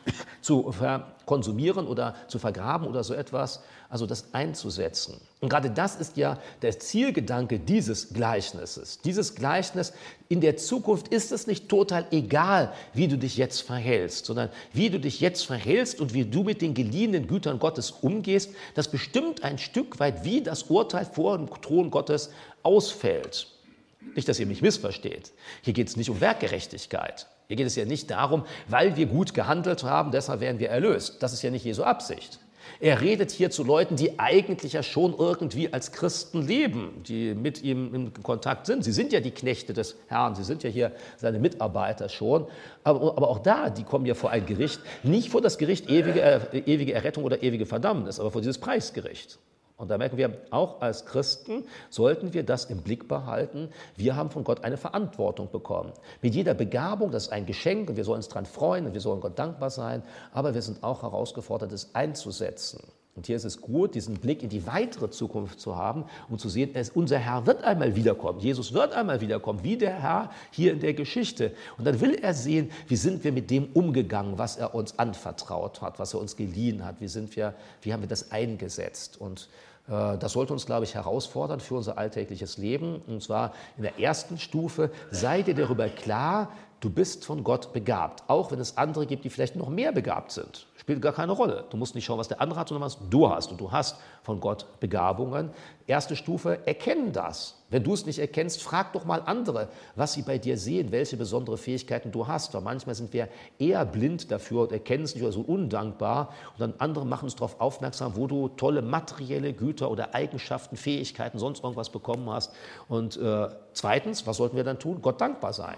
konsumieren oder zu vergraben oder so etwas, also das einzusetzen. Und gerade das ist ja der Zielgedanke dieses Gleichnisses. Dieses Gleichnis, in der Zukunft ist es nicht total egal, wie du dich jetzt verhältst, sondern wie du dich jetzt verhältst und wie du mit den geliehenen Gütern Gottes umgehst, das bestimmt ein Stück weit, wie das Urteil vor dem Thron Gottes ausfällt. Nicht, dass ihr mich missversteht. Hier geht es nicht um Werkgerechtigkeit. Hier geht es ja nicht darum, weil wir gut gehandelt haben, deshalb werden wir erlöst. Das ist ja nicht Jesu Absicht. Er redet hier zu Leuten, die eigentlich ja schon irgendwie als Christen leben, die mit ihm in Kontakt sind. Sie sind ja die Knechte des Herrn, sie sind ja hier seine Mitarbeiter schon. Aber auch da, die kommen ja vor ein Gericht, nicht vor das Gericht ewige Errettung oder ewige Verdammnis, aber vor dieses Preisgericht. Und da merken wir, auch als Christen sollten wir das im Blick behalten. Wir haben von Gott eine Verantwortung bekommen. Mit jeder Begabung, das ist ein Geschenk und wir sollen uns daran freuen und wir sollen Gott dankbar sein, aber wir sind auch herausgefordert, es einzusetzen. Und hier ist es gut, diesen Blick in die weitere Zukunft zu haben, um zu sehen, unser Herr wird einmal wiederkommen. Jesus wird einmal wiederkommen, wie der Herr hier in der Geschichte. Und dann will er sehen, wie sind wir mit dem umgegangen, was er uns anvertraut hat, was er uns geliehen hat, wie haben wir das eingesetzt. Und das sollte uns, glaube ich, herausfordern für unser alltägliches Leben. Und zwar in der ersten Stufe, sei dir darüber klar, Du bist von Gott begabt, auch wenn es andere gibt, die vielleicht noch mehr begabt sind. Spielt gar keine Rolle. Du musst nicht schauen, was der andere hat, sondern was du hast. Und du hast von Gott Begabungen. Erste Stufe, erkennen das. Wenn du es nicht erkennst, frag doch mal andere, was sie bei dir sehen, welche besondere Fähigkeiten du hast. Weil manchmal sind wir eher blind dafür und erkennen es nicht oder so undankbar. Und dann andere machen uns darauf aufmerksam, wo du tolle materielle Güter oder Eigenschaften, Fähigkeiten, sonst irgendwas bekommen hast. Und zweitens, was sollten wir dann tun? Gott dankbar sein.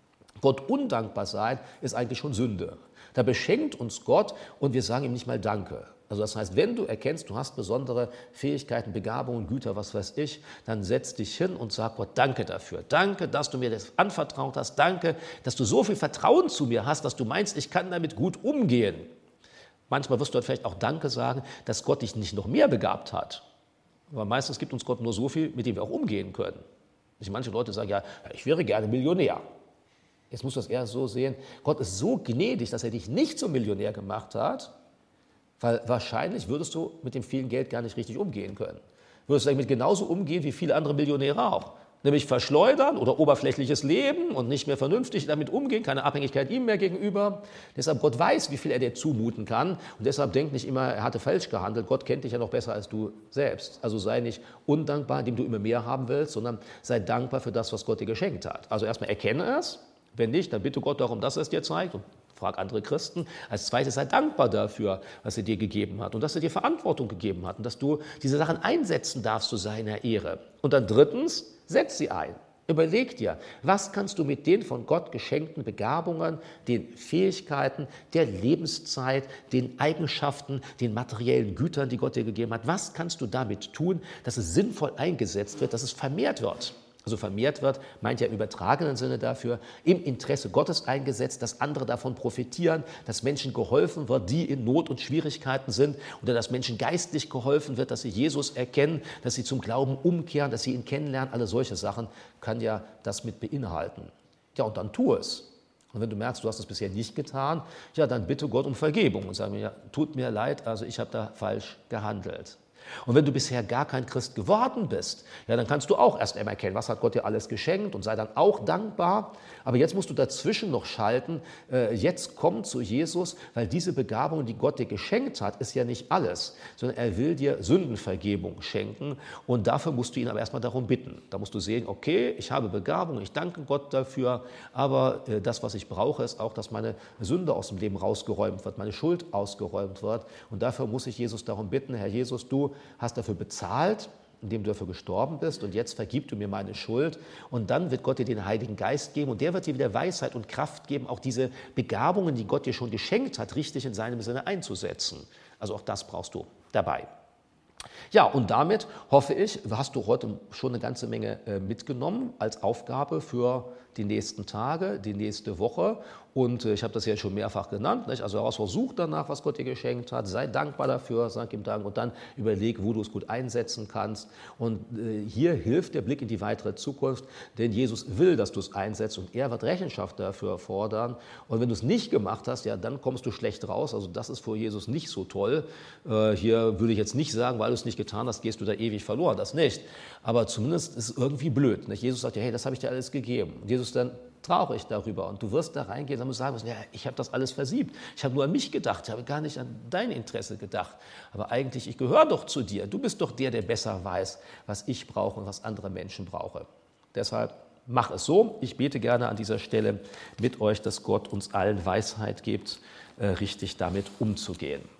Gott undankbar sein ist eigentlich schon Sünde. Da beschenkt uns Gott und wir sagen ihm nicht mal Danke. Also das heißt, wenn du erkennst, du hast besondere Fähigkeiten, Begabungen, Güter, was weiß ich, dann setz dich hin und sag Gott, danke dafür. Danke, dass du mir das anvertraut hast. Danke, dass du so viel Vertrauen zu mir hast, dass du meinst, ich kann damit gut umgehen. Manchmal wirst du vielleicht auch Danke sagen, dass Gott dich nicht noch mehr begabt hat. Aber meistens gibt uns Gott nur so viel, mit dem wir auch umgehen können. Manche Leute sagen, ja, ich wäre gerne Millionär. Jetzt musst du das eher so sehen, Gott ist so gnädig, dass er dich nicht zum Millionär gemacht hat, weil wahrscheinlich würdest du mit dem vielen Geld gar nicht richtig umgehen können. Würdest du damit genauso umgehen wie viele andere Millionäre auch. Nämlich verschleudern oder oberflächliches Leben und nicht mehr vernünftig damit umgehen, keine Abhängigkeit ihm mehr gegenüber. Deshalb Gott weiß, wie viel er dir zumuten kann und deshalb denk nicht immer, er hatte falsch gehandelt. Gott kennt dich ja noch besser als du selbst. Also sei nicht undankbar, indem du immer mehr haben willst, sondern sei dankbar für das, was Gott dir geschenkt hat. Also erstmal erkenne es. Wenn nicht, dann bitte Gott darum, dass er es dir zeigt und frag andere Christen. Als zweites sei dankbar dafür, was er dir gegeben hat und dass er dir Verantwortung gegeben hat und dass du diese Sachen einsetzen darfst zu seiner Ehre. Und dann drittens, setz sie ein. Überleg dir, was kannst du mit den von Gott geschenkten Begabungen, den Fähigkeiten, der Lebenszeit, den Eigenschaften, den materiellen Gütern, die Gott dir gegeben hat, was kannst du damit tun, dass es sinnvoll eingesetzt wird, dass es vermehrt wird? Also vermehrt wird, meint ja im übertragenen Sinne dafür, im Interesse Gottes eingesetzt, dass andere davon profitieren, dass Menschen geholfen wird, die in Not und Schwierigkeiten sind, oder dass Menschen geistlich geholfen wird, dass sie Jesus erkennen, dass sie zum Glauben umkehren, dass sie ihn kennenlernen. Alle solche Sachen kann ja das mit beinhalten. Ja, und dann tu es. Und wenn du merkst, du hast es bisher nicht getan, ja, dann bitte Gott um Vergebung und sag mir, ja, tut mir leid, also ich habe da falsch gehandelt. Und wenn du bisher gar kein Christ geworden bist, ja, dann kannst du auch erst einmal erkennen, was hat Gott dir alles geschenkt und sei dann auch dankbar. Aber jetzt musst du dazwischen noch schalten, jetzt komm zu Jesus, weil diese Begabung, die Gott dir geschenkt hat, ist ja nicht alles, sondern er will dir Sündenvergebung schenken und dafür musst du ihn aber erstmal darum bitten. Da musst du sehen, okay, ich habe Begabung, ich danke Gott dafür, aber das, was ich brauche, ist auch, dass meine Sünde aus dem Leben rausgeräumt wird, meine Schuld ausgeräumt wird und dafür muss ich Jesus darum bitten, Herr Jesus, du hast dafür bezahlt, indem du dafür gestorben bist und jetzt vergib du mir meine Schuld und dann wird Gott dir den Heiligen Geist geben und der wird dir wieder Weisheit und Kraft geben, auch diese Begabungen, die Gott dir schon geschenkt hat, richtig in seinem Sinne einzusetzen. Also auch das brauchst du dabei. Ja, und damit hoffe ich, hast du heute schon eine ganze Menge mitgenommen als Aufgabe für die nächsten Tage, die nächste Woche. Und ich habe das ja schon mehrfach genannt. Nicht? Also such danach, was Gott dir geschenkt hat. Sei dankbar dafür, sag ihm Dank und dann überleg, wo du es gut einsetzen kannst. Und hier hilft der Blick in die weitere Zukunft, denn Jesus will, dass du es einsetzt und er wird Rechenschaft dafür fordern. Und wenn du es nicht gemacht hast, ja, dann kommst du schlecht raus. Also das ist vor Jesus nicht so toll. Hier würde ich jetzt nicht sagen, weil du es nicht getan hast, gehst du da ewig verloren. Das nicht. Aber zumindest ist es irgendwie blöd. Nicht? Jesus sagt ja, hey, das habe ich dir alles gegeben. Und Jesus dann traurig darüber. Und du wirst da reingehen und sagen, ja, ich habe das alles versiebt. Ich habe nur an mich gedacht, ich habe gar nicht an dein Interesse gedacht. Aber eigentlich, ich gehöre doch zu dir. Du bist doch der besser weiß, was ich brauche und was andere Menschen brauchen. Deshalb mach es so. Ich bete gerne an dieser Stelle mit euch, dass Gott uns allen Weisheit gibt, richtig damit umzugehen.